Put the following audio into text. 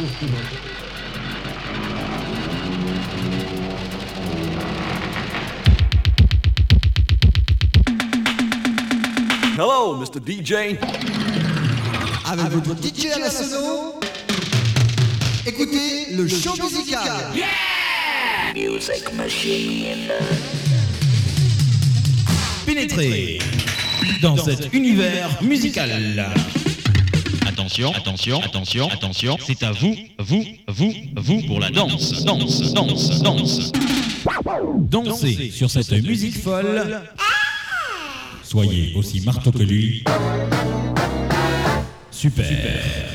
Hello, Mr. DJ. Avec votre DJ à la sono, écoutez le show musical. Yeah! Music Machine. Pénétrez dans cet univers musical. Attention, attention, attention, attention, c'est à vous, vous pour la danse, danse, danse, danse. Dansez sur cette musique folle. Soyez aussi marteau que lui. Super.